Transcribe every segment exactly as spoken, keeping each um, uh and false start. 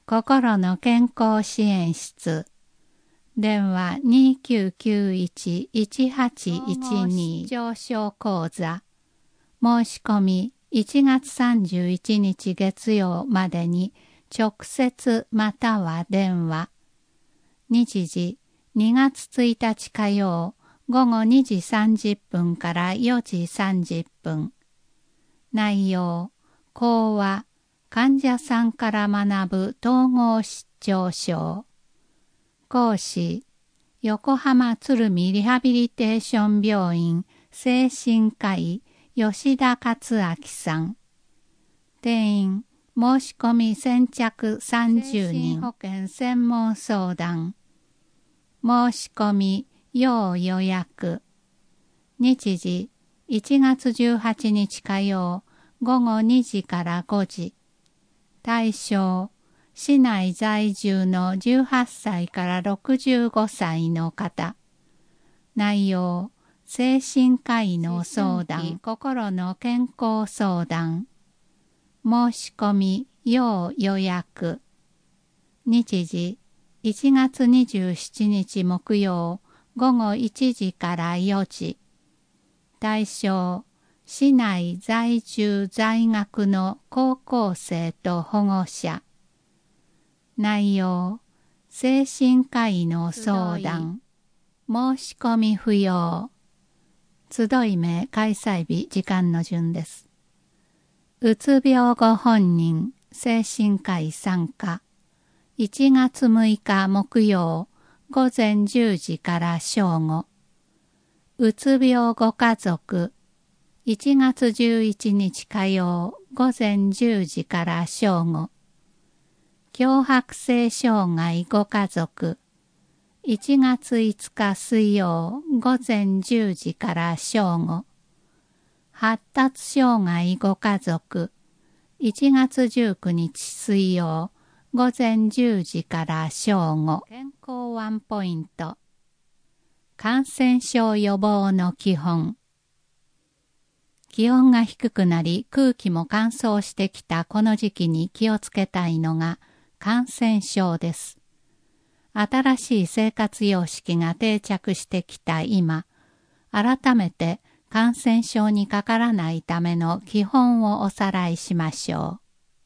心の健康支援室電話 にきゅうきゅういち いちはちいちに 上昇講座申し込みいちがつさんじゅういちにち月曜までに直接または電話。日時にがつついたち火曜午後にじさんじゅっぷんからよじさんじゅっぷん。内容講話患者さんから学ぶ統合失調症。講師横浜鶴見リハビリテーション病院精神科医吉田克明さん。定員申し込み先着さんじゅうにん。精神保健専門相談。申し込み要予約。日時いちがつじゅうはちにち火曜午後にじからごじ。対象市内在住のじゅうはっさいからろくじゅうごさいの方。内容精神科医の相談、心の健康相談。申し込み要予約。日時いちがつにじゅうしちにち木曜午後いちじからよじ。対象市内在住在学の高校生と保護者。内容精神科医の相談。申し込み不要。集い名開催日時間の順です。うつ病ご本人精神科医参加。いちがつむいか木曜午前じゅうじから正午。うつ病ご家族いちがつじゅういちにち火曜午前じゅうじから正午。強迫性障害ご家族いちがついつか水曜午前じゅうじから正午。発達障害ご家族いちがつじゅうくにち水曜午前じゅうじから正午。健康ワンポイント。感染症予防の基本。気温が低くなり空気も乾燥してきたこの時期に気をつけたいのが感染症です。新しい生活様式が定着してきた今、改めて感染症にかからないための基本をおさらいしましょ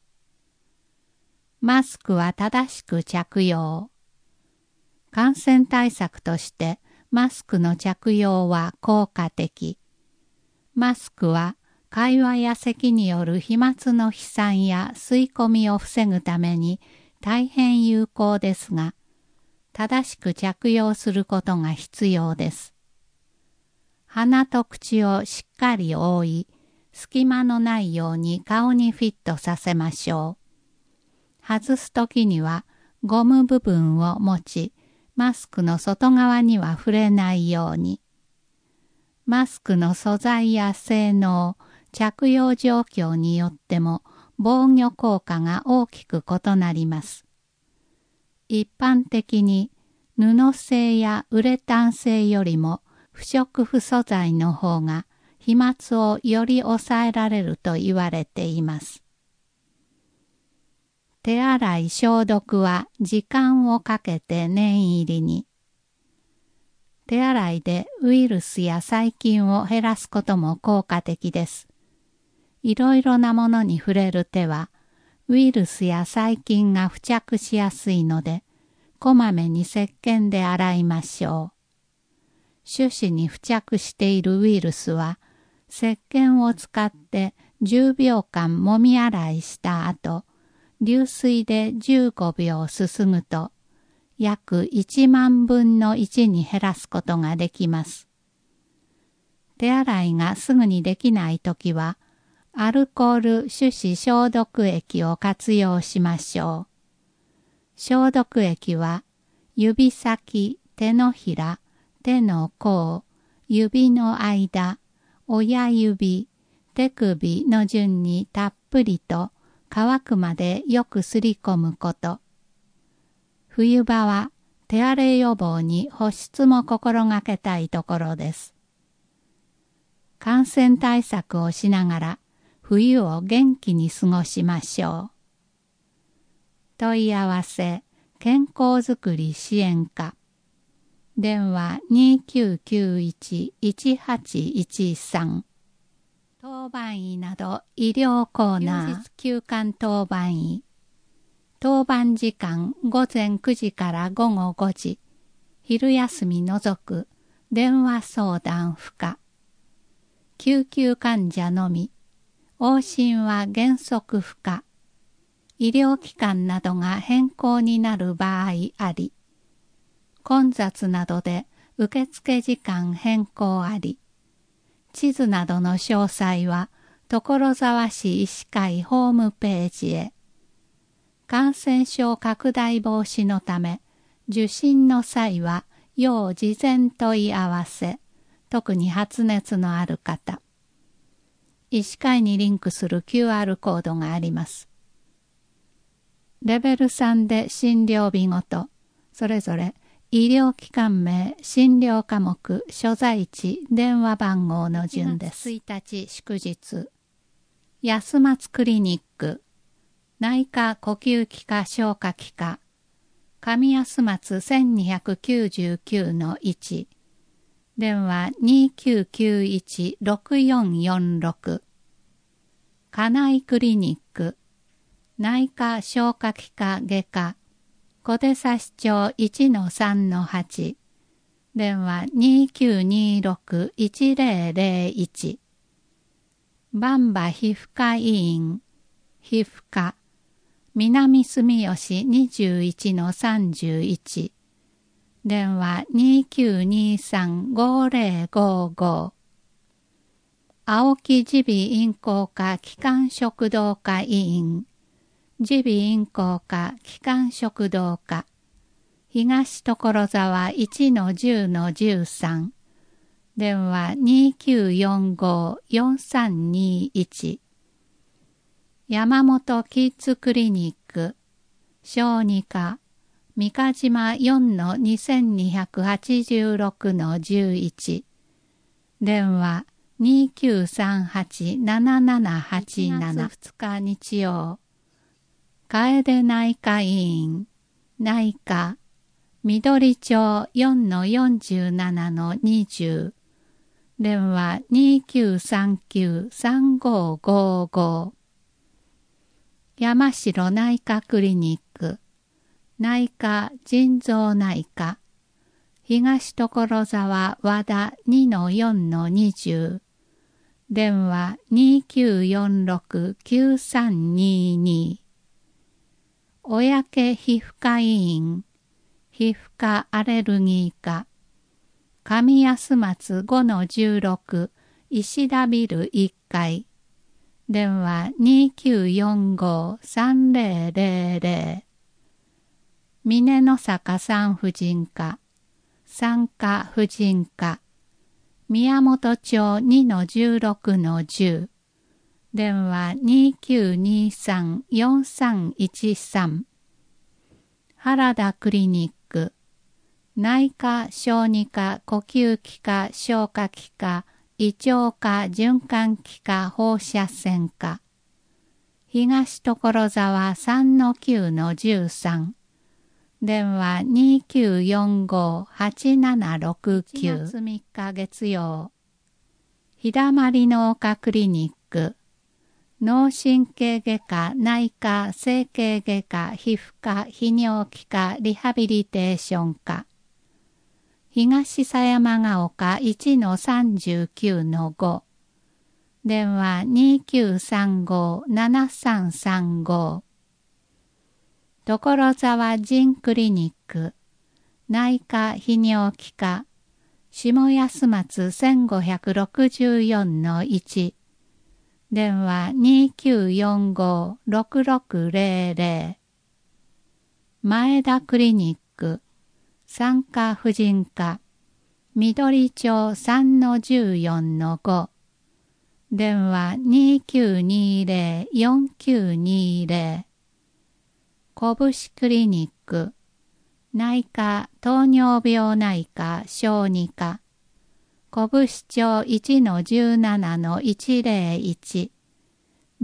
う。マスクは正しく着用。感染対策としてマスクの着用は効果的。マスクは会話や咳による飛沫の飛散や吸い込みを防ぐために大変有効ですが、正しく着用することが必要です。鼻と口をしっかり覆い、隙間のないように顔にフィットさせましょう。外すときにはゴム部分を持ち、マスクの外側には触れないように。マスクの素材や性能、着用状況によっても防御効果が大きく異なります。一般的に布製やウレタン製よりも不織布素材の方が飛沫をより抑えられると言われています。手洗い消毒は時間をかけて念入りに。手洗いでウイルスや細菌を減らすことも効果的です。いろいろなものに触れる手はウイルスや細菌が付着しやすいので、こまめに石鹸で洗いましょう。手指に付着しているウイルスは、石鹸を使ってじゅうびょうかんもみ洗いした後、流水でじゅうごびょうすすぐと、約いちまんぶんのいちに減らすことができます。手洗いがすぐにできないときは、アルコール手指消毒液を活用しましょう。消毒液は指先、手のひら、手の甲、指の間、親指、手首の順にたっぷりと乾くまでよくすり込むこと。冬場は手荒れ予防に保湿も心がけたいところです。感染対策をしながら冬を元気に過ごしましょう。 問い合わせ健康づくり支援課。電話 にきゅうきゅういち いちはちいちさん。当番医など医療コーナー。休日休館当番医。当番時間午前くじから午後ごじ。昼休み除く電話相談不可。救急患者のみ。往診は原則不可。医療機関などが変更になる場合あり。混雑などで受付時間変更あり。地図などの詳細は所沢市医師会ホームページへ。感染症拡大防止のため、受診の際は要事前問い合わせ、特に発熱のある方。医師会にリンクする キューアール コードがあります。レベルさんで診療日ごと、それぞれ医療機関名、診療科目、所在地、電話番号の順です。ついたち祝日。安松クリニック、内科呼吸器科消化器科、上安松 せんにひゃくきゅうじゅうきゅうのいち、電話 にきゅうきゅういち ろくよんよんろく。家内クリニック、内科消化器科外科、小手指町 いちのさんのはち、電話 にきゅうにろく いちぜろぜろいち。バンバ皮膚科医院、皮膚科、南住吉 にじゅういちのさんじゅういち、電話 にきゅうにさん ごぜろごご。青木耳鼻咽喉科気管食道科医院、耳鼻咽喉科気管食道科、東所沢 いちのじゅうのじゅうさん、電話 にきゅうよんご よんさんにいち。山本キッズクリニック、小児科、三ヶ島 よんのにせんにひゃくはちじゅうろくのじゅういち、電話 にきゅうさんはち ななななはちなな。いちがつふつか日曜。楓内科医院、内科、緑町 よんのよんじゅうななのにじゅう、電話 にきゅうさんきゅう さんごごご。山城内科クリニック、内科腎臓内科、東所沢和田 にのよんのにじゅう、電話 にきゅうよんろく きゅうさんにに。小宅皮膚科医院、皮膚科アレルギー科、上安松 ごのじゅうろく 石田ビルいっかい、電話 にきゅうよんご さんぜろぜろぜろ。峰の坂産婦人科、産科婦人科、宮本町 にのじゅうろくのじゅう、電話 にきゅうにさん よんさんいちさん。原田クリニック、内科小児科呼吸器科消化器科胃腸科循環器科放射線科、東所沢 さんのきゅうのじゅうさん、電話 にきゅうよんご はちななろくきゅう。しがつみっか月曜。日だまりの丘クリニック、脳神経外科内科整形外科皮膚科泌尿器科リハビリテーション科、東狭山ヶ丘 いちのさんじゅうきゅうのご、電話 にきゅうさんご ななさんさんご。所沢腎クリニック、内科泌尿器科、下安松 せんごひゃくろくじゅうよんのいち、電話 にきゅうよんご ろくろくぜろぜろ。前田クリニック、産科婦人科、緑町 さんのじゅうよんのご、電話 にきゅうにぜろ よんきゅうにぜろ。拳クリニック、内科糖尿病内科小児科、拳町 いちのじゅうななのいちぜろいち、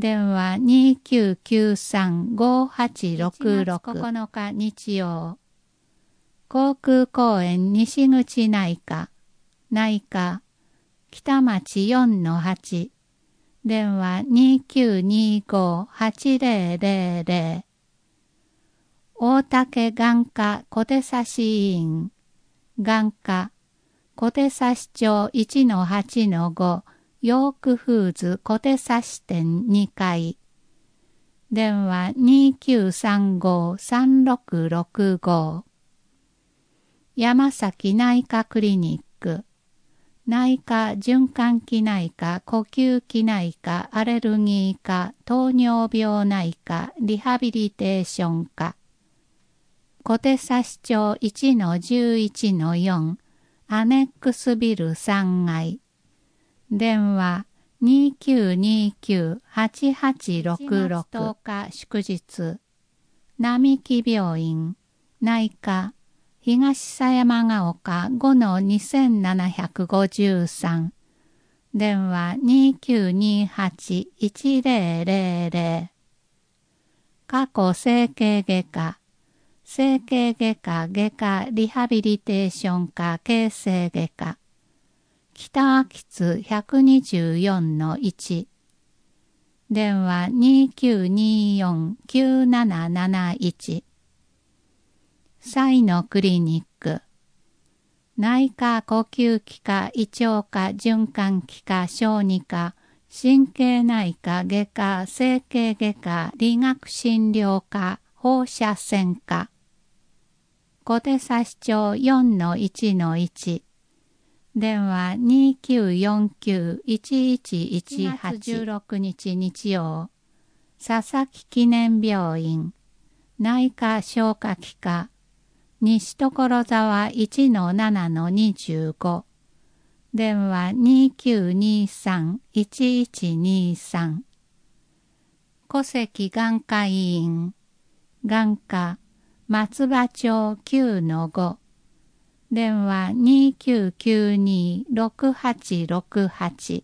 電話 にきゅうきゅうさん ごはちろくろく。いちがつここのか日曜。航空公園西口内科。内科。北町 よんのはち。電話 にきゅうにご はちぜろぜろぜろ。大竹眼科小手指医院。眼科。小手指町 いちのはちのご。ヨークフーズ小手指店にかい。電話 にきゅうさんご さんろくろくご。山崎内科クリニック。内科、循環器内科、呼吸器内科、アレルギー科、糖尿病内科、リハビリテーション科。小手指町 いちのじゅういちのよん。アネックスビルさんがい。電話 にきゅうにきゅう はちはちろくろく。しちがつとおか祝日。並木病院。内科。東狭山ヶ丘 ごのにせんななひゃくごじゅうさん。電話 にきゅうにはち いちぜろぜろぜろ。過去整形外科。整形外科外科リハビリテーション科形成外科。北秋津 ひゃくにじゅうよんのいち。電話 にきゅうによん きゅうなななないち。彩のクリニック。内科、呼吸器科、胃腸科、循環器科、小児科、神経内科、外科、整形外科、理学診療科、放射線科。小手指町 よんのいちのいち。電話 にきゅうよんきゅう いちいちいちはち。しちがつじゅうろくにち日曜。佐々木記念病院。内科消化器科。西所沢 いちのななのにじゅうご。電話 にきゅうにさん いちいちにさん。小関眼科医院。眼科。松葉町 きゅうのご。電話 にきゅうきゅうに ろくはちろくはち。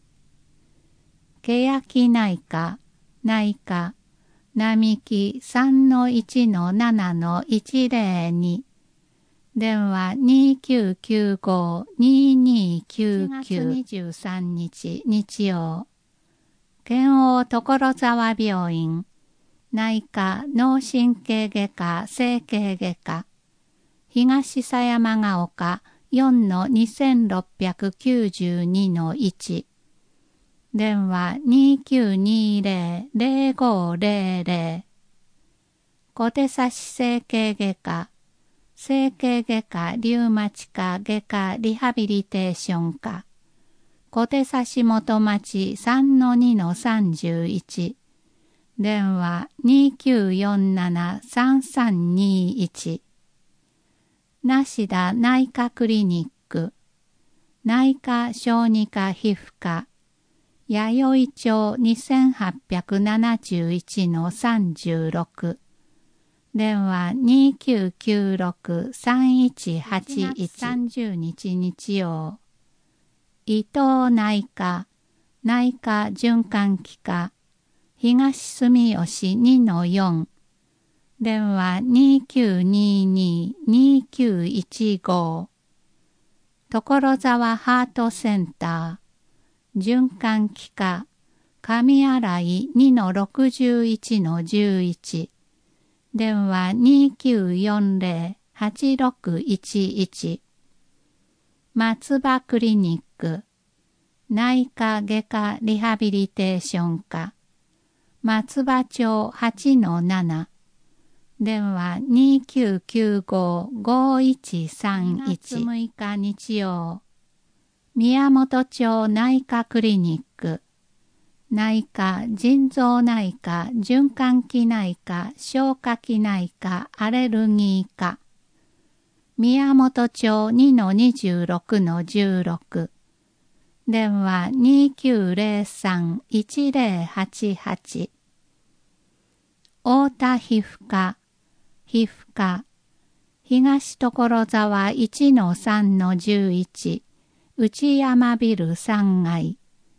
欅内科。内科。並木 さんのいちのななのいちぜろに。電話 にきゅうきゅうご ににきゅうきゅう。しちがつにじゅうさんにち日曜。県央所沢病院。内科、脳神経外科、整形外科。東狭山ヶ丘 よんのにせんろっぴゃくきゅうじゅうにのいち。電話 にきゅうにぜろ ぜろごぜろぜろ。小手指整形外科。整形外科、リウマチ科、外科、リハビリテーション科。小手指元町 さんのにのさんじゅういち。電話 にきゅうよんなな さんさんにいち。梨田内科クリニック。内科、小児科、皮膚科。弥生町 にせんはっぴゃくななじゅういちのさんじゅうろく。電話 にきゅうきゅうろく さんいちはちいち。しちがつさんじゅうにち日曜。伊藤内科。内科循環器科。東住吉 にのよん。電話 にきゅうにに にきゅういちご。所沢ハートセンター。循環器科。上新井 にのろくじゅういちのじゅういち。電話 にきゅうよんぜろ はちろくいちいち。松葉クリニック。内科外科リハビリテーション科。松葉町 はちのなな。電話 にきゅうきゅうご ごいちさんいち。にがつむいか日曜。宮本町内科クリニック。内科、腎臓内科、循環器内科、消化器内科、アレルギー科。宮本町 にのにじゅうろくのじゅうろく。電話 にきゅうぜろさん いちぜろはちはち。太田皮膚科。皮膚科。東所沢 いちのさんのじゅういち。内山ビルさんがい。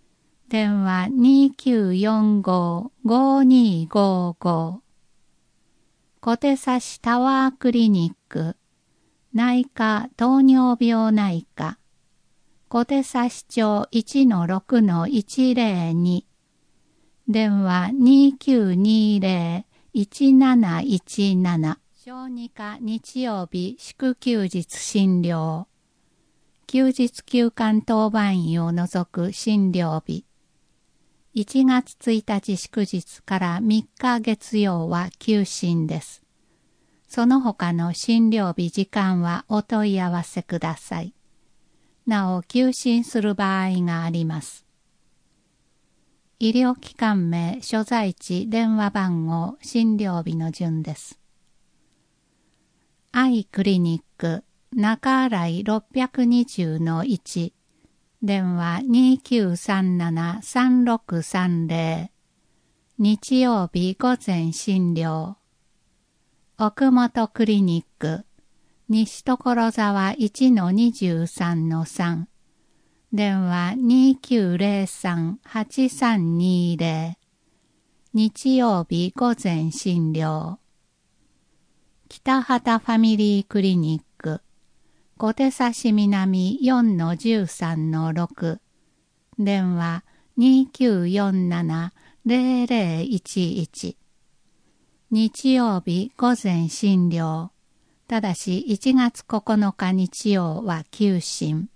電話 にきゅうよんご ごにごご。小手指タワークリニック、内科糖尿病内科、小手指町 いちのろくのいちぜろに、電話 にきゅうにぜろ いちなないちなな。小児科日曜日祝休日診療。休日休館当番員を除く診療日。いちがつついたち祝日からみっか月曜は休診です。その他の診療日時間はお問い合わせください。なお休診する場合があります。医療機関名、所在地、電話番号、診療日の順です。アイクリニック、中新井 ろっぴゃくにじゅうのいち、電話 にきゅうさんなな さんろくさんぜろ、日曜日午前診療。奥本クリニック、西所沢 いちのにじゅうさんのさん、電話 にきゅうぜろさん はちさんにぜろ、日曜日午前診療。北畑ファミリークリニック、小手指南 よんのじゅうさんのろく、電話 にきゅうよんなな ぜろぜろいちいち、日曜日午前診療。ただしいちがつここのか日曜は休診。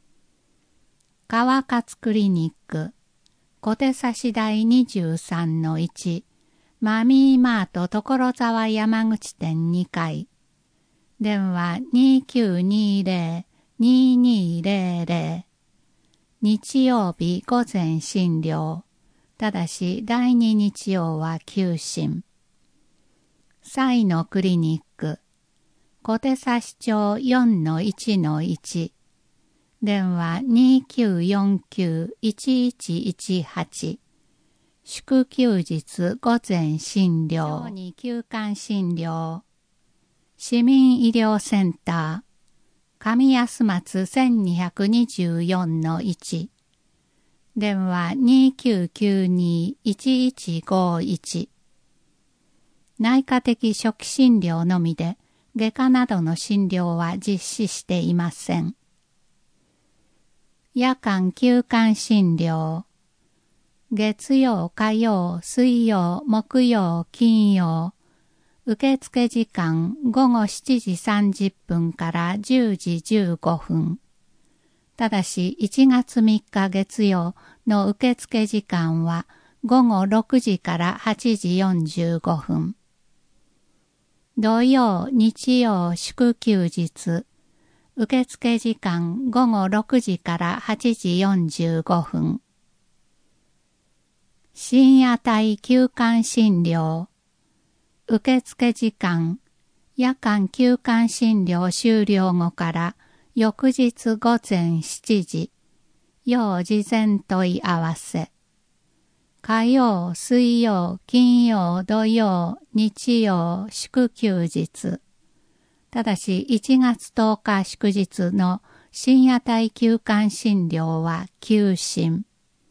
川勝クリニック、小手指台 にじゅうさんのいち、マミーマート所沢山口店にかい。電話 にきゅうにぜろ ににぜろぜろ。日曜日午前診療。ただしだいに日曜は休診。サイのクリニック。小手指町 よんのいちのいち。電話 にきゅうよんきゅう いちいちいちはち。祝休日午前診療。小児休館診療。市民医療センター。上安松 せんにひゃくにじゅうよんのいち。電話 にきゅうきゅうに いちいちごいち。内科的初期診療のみで、外科などの診療は実施していません。夜間休館診療。月曜、火曜、水曜、木曜、金曜。受付時間ごごしちじさんじゅっぷんからじゅうじじゅうごふん。ただしいちがつみっか月曜の受付時間はごごろくじからはちじよんじゅうごふん。土曜、日曜、祝休日。受付時間ごごろくじからはちじよんじゅうごふん。深夜帯休館診療。受付時間、夜間休館診療終了後から翌日午前しちじ、要事前問い合わせ。火曜、水曜、金曜、土曜、日曜、祝休日。ただしいちがつとおか祝日の深夜帯休館診療は休診。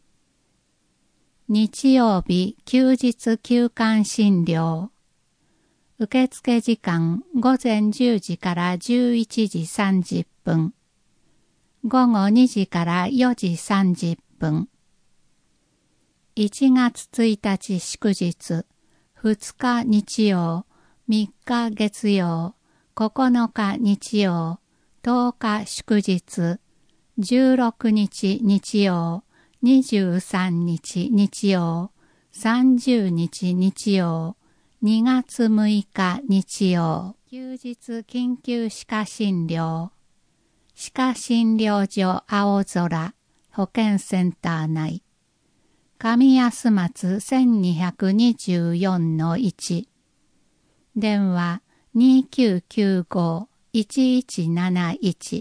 日曜日休日休館診療。受付時間午前じゅうじからじゅういちじさんじゅっぷん。午後にじからよじさんじゅっぷん。いちがつついたち祝日、ふつか日曜、みっか月曜、ここのか日曜、とおか祝日、じゅうろくにち日曜、にじゅうさんにち日曜、さんじゅうにち日曜、にがつむいか日曜、休日緊急歯科診療、歯科診療所青空、保健センター内、上安松 せんにひゃくにじゅうよんのいち、電話 にきゅうきゅうご いちいちなないち。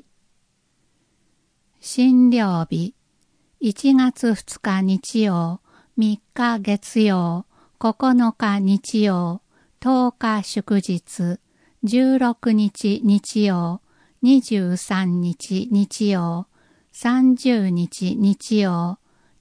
診療日いちがつふつか日曜、みっか月曜、ここのか日曜、とおか祝日、じゅうろくにち日曜、にじゅうさんにち日曜、さんじゅうにち日曜、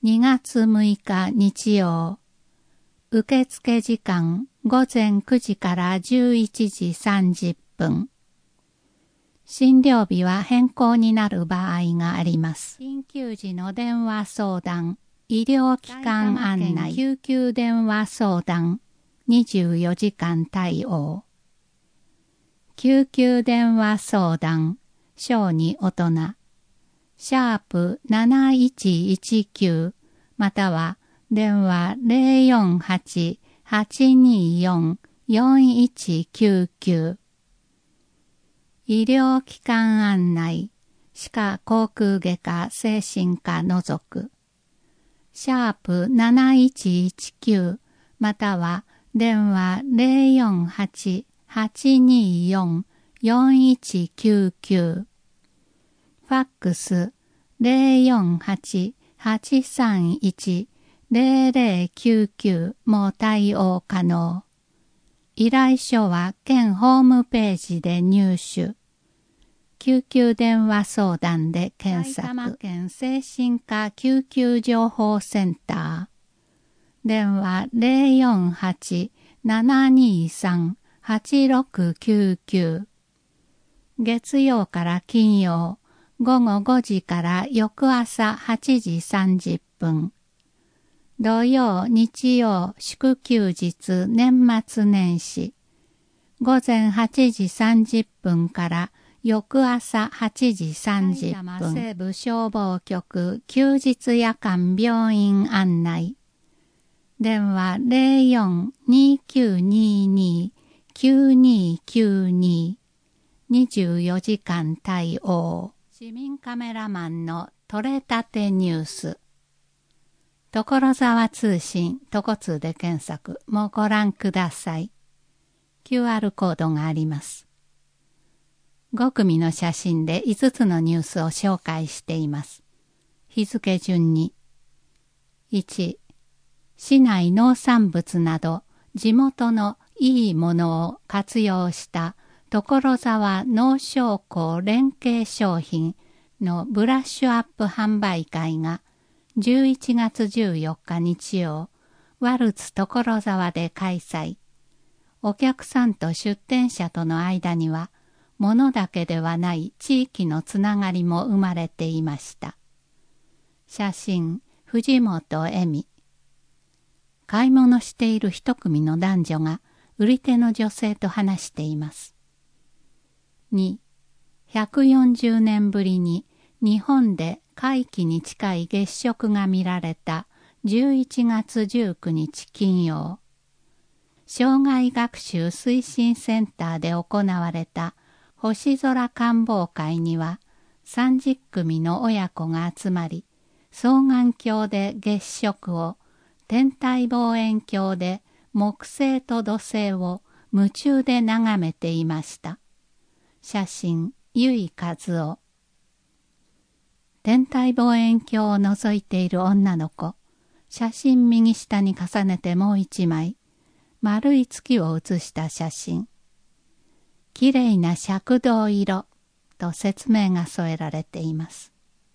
にがつむいか日曜。受付時間ごぜんくじからじゅういちじさんじゅっぷん。診療日は変更になる場合があります。緊急時の電話相談、医療機関案内、救急電話相談、にじゅうよじかん対応。救急電話相談、小児大人、シャープなないちいちきゅうまたは電話 ゼロよんはち はちによん よんいちきゅうきゅう。医療機関案内、歯科口腔外科精神科除く。シャープなないちいちきゅうまたは電話 ゼロよんはち はちによん よんいちきゅうきゅう。ファックス ゼロよんはち はちさんいち ゼロゼロきゅうきゅうも対応可能。依頼書は県ホームページで入手。救急電話相談で検索。埼玉県精神科救急情報センター。電話 ゼロよんはち ななにさん はちろくきゅうきゅう。月曜から金曜、ごごごじから翌朝はちじさんじゅっぷん。土曜、日曜、祝休日、年末年始。ごぜんはちじさんじゅっぷんから翌朝はちじさんじゅっぷん。西部消防局休日夜間病院案内。電話 ゼロよん にきゅうにに きゅうにきゅうに。にじゅうよじかん対応。市民カメラマンの取れたてニュース。所沢通信、とこ通で検索もご覧ください。キューアール コードがあります。ごくみの写真でいつつのニュースを紹介しています。日付順に。いち、市内農産物など地元のいいものを活用した所沢農商工連携商品のブラッシュアップ販売会がじゅういちがつじゅうよっか日曜、ワルツ所沢で開催。お客さんと出店者との間には、物だけではない地域のつながりも生まれていました。写真、藤本恵美。買い物している一組の男女が売り手の女性と話しています。に、ひゃくよんじゅうねんぶりに日本で皆既に近い月食が見られたじゅういちがつじゅうくにち金曜。障害学習推進センターで行われた星空観望会にはさんじゅっくみの親子が集まり、双眼鏡で月食を、天体望遠鏡で木星と土星を夢中で眺めていました。写真、由井和夫。天体望遠鏡を覗いている女の子。写真右下に重ねてもう一枚。丸い月を写した写真。きれいな赤銅色と説明が添えられています。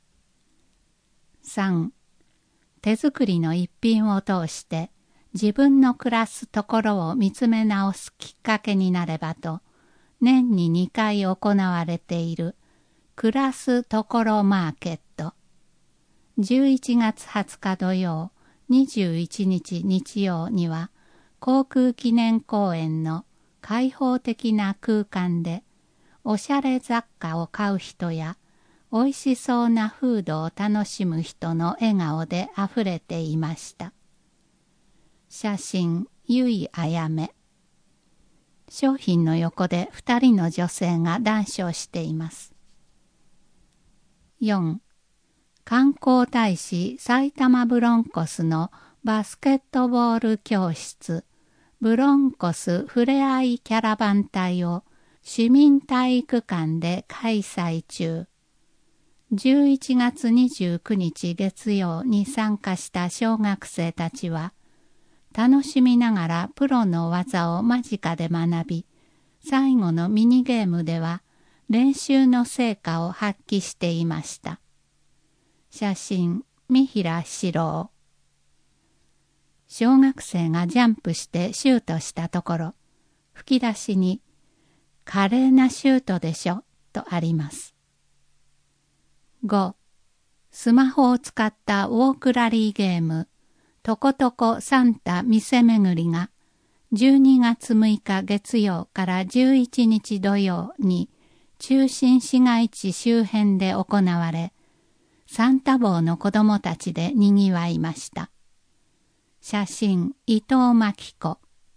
さん. 手作りの一品を通して自分の暮らすところを見つめ直すきっかけになればと、年ににかい行われている暮らすところマーケット。じゅういちがつはつか土曜、にじゅういちにち日曜には、航空記念公園の開放的な空間で、おしゃれ雑貨を買う人や、美味しそうなフードを楽しむ人の笑顔であふれていました。写真、由井あやめ。商品の横で二人の女性が談笑しています。よん. 観光大使埼玉ブロンコスのバスケットボール教室、ブロンコスふれあいキャラバン隊を市民体育館で開催中。じゅういちがつにじゅうくにち月曜に参加した小学生たちは、楽しみながらプロの技を間近で学び、最後のミニゲームでは練習の成果を発揮していました。写真、 三平四郎。小学生がジャンプしてシュートしたところ、吹き出しに、華麗なシュートでしょ、とあります。ご. スマホを使ったウォークラリーゲーム、とことこサンタ店巡りが、じゅうにがつむいか月曜からじゅういちにち土曜に、中心市街地周辺で行われ、サンタ帽の子供たちでにぎわいました。写真、伊藤真紀子。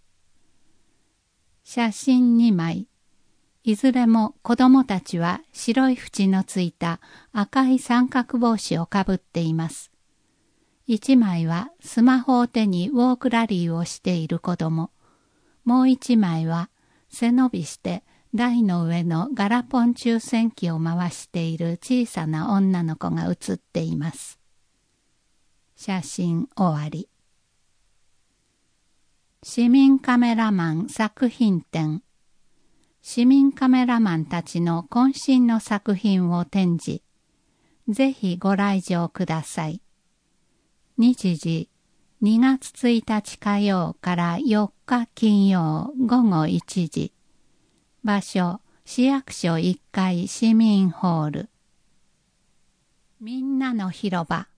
写真にまい。いずれも子供たちは白い縁のついた赤い三角帽子をかぶっています。いちまいはスマホを手にウォークラリーをしている子供。もういちまいは背伸びして台の上のガラポン抽選機を回している小さな女の子が写っています。写真終わり。市民カメラマン作品展。市民カメラマンたちの渾身の作品を展示。ぜひご来場ください。日時、にがつついたち火曜からよっか金曜ごごいちじ。場所、市役所いっかい市民ホール。みんなの広場。